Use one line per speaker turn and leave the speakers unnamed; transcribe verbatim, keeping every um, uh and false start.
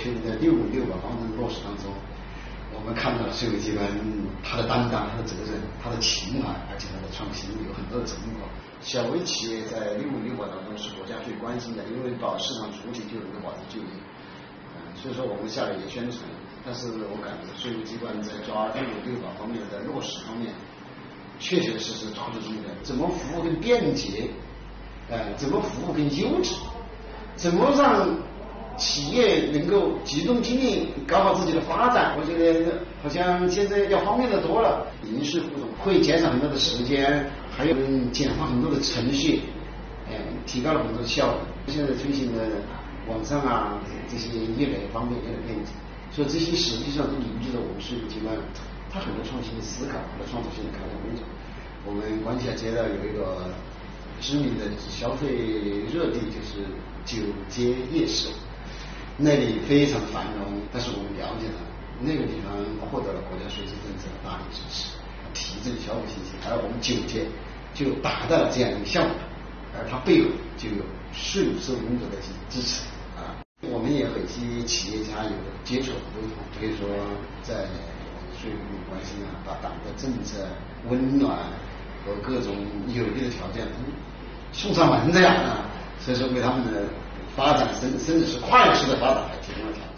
去年的六五六保方针落实当中，我们看到税务机关它的担当、它的责任、它的情怀，而且它的创新有很多的成果。小微企业在六五六保当中是国家最关心的，因为保市场主体就能够保证就业。嗯，所以说我们下来也宣传，但是我感觉税务机关在抓六五六保方面在落实方面，确确实实抓住重点，怎么服务更便捷，呃，怎么服务更优质，怎么让企业能够集中精力搞好自己的发展。我觉得好像现在要方便的多了，民事互动会减少很多的时间，还有简化很多的程序，呃，提高了很多效率。现在推行的网上啊这些业务方面也有便捷，所以这些实际上都凝聚了我们税务机关它很多创新的思考和创造性的开展工作。我们关系街道有一个知名的消费热地，就是九街夜市，那里非常繁荣，但是我们了解了那个地方获得了国家税收政策的大力支持，提振消费信心，而我们九街就达到了这样一个效果，而它背后就有税务收入工作的支持啊。我们也和一些企业家有接触沟通，可以说在税务关心啊，把党的政策温暖和各种有利的条件送上门这样啊，所以说为他们的发展甚甚至是快速的发展提供了条件。